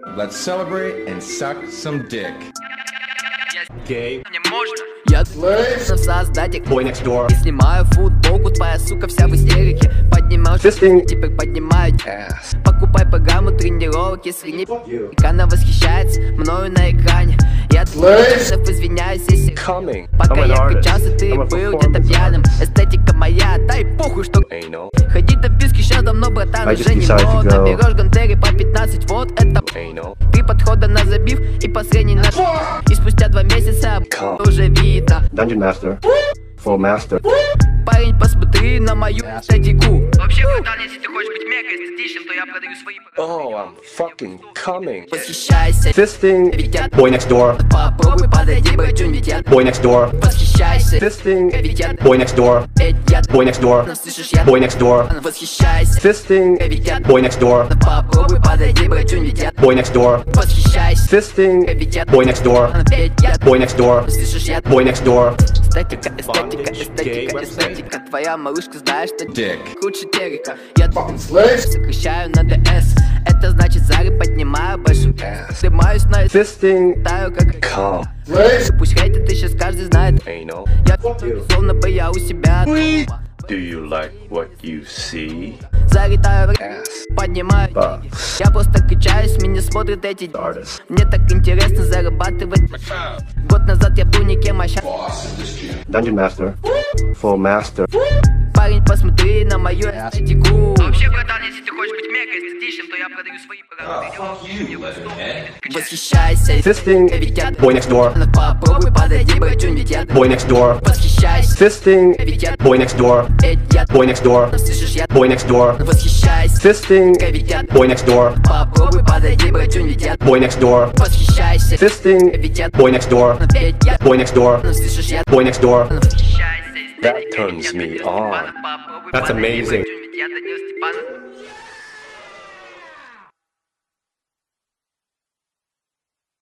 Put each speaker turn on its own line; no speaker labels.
Let's celebrate and suck some dick.
Гей.
Мне можно? Я создатель
Boy next door.
и снимаю футболку, твоя сука вся в истерике. Поднимаю
Fisting.
теперь поднимаю
Ass.
Покупай программу тренировок, если не она восхищается мною на экране. Я извиняюсь, если
Coming.
пока
I'm an
я
artist.
качался, ты
I'm a
был где-то
performance
пьяным. Эстетика моя, дай похуй, что
Anal.
ходить до писки сейчас давно, братан,
I
уже
just
не
decided to
модно.
go.
Берешь гантели по 15, вот это
Anal.
3 подхода на забив и последний наш. И спустя 2 месяца
Come.
уже видно.
Dungeon Master. Full Master.
Парень, посмотри на мою эстетику. Вообще, братан, если ты хочешь быть мега эстетичным, то я продаю свои
Oh, I'm fucking coming.
Восхищайся,
Fisting.
ведь я
Boy next door.
попробуй подойди, братюнь, ведь я
Boy next door.
восхищайся,
Fisting.
ведь я
Boy next door.
я
Boy next door.
слышишь, я
Boy next door.
восхищайся,
Fisting.
ведь я
Boy next door.
попробуй подойди, братюнь, ведь я
Boy next door.
восхищайся,
Fisting.
ведь я
Boy next door.
я
Boy next door.
слышишь, я
Boy next door.
эстетика, эстетика, эстетика, эстетика. Твоя малышка знаешь, что
Dick.
лучше терека. Я сокращаю на ДС. Это значит зары поднимаю большую. Снимаюсь на
Fisting.
таю как
Come.
пусть хейтит, ты сейчас каждый знает.
Anal.
Я словно бы я у себя
Do you like what you see?
залетаю в
Ass.
поднимаю.
Bucks.
Я просто качаюсь, меня смотрят эти.
Artist.
Мне так интересно зарабатывать. Год назад я был никем, а щас
Dungeon Master. Full Master.
парень, посмотри на мою эстетику. Вообще, братан, если ты хочешь быть мега эстетичным, то я продаю свои программы. Восхищайся,
Fisting.
ведь я
Boy next door.
попробуй подойди, братюнь, ведь я
Boy next door.
восхищайся,
Fisting.
ведь я
Boy next door.
я
Boy next door.
слышишь, я
Boy next door.
восхищайся,
Fisting.
ведь я
Boy next door.
попробуй подойди, братюнь, ведь я
Boy next door.
восхищайся,
Fisting.
ведь я
Boy next door.
я
Boy next door.
слышишь, я
Boy next door.
восхищайся.
That turns me on. That's amazing.
Ведь я Данил Степанов.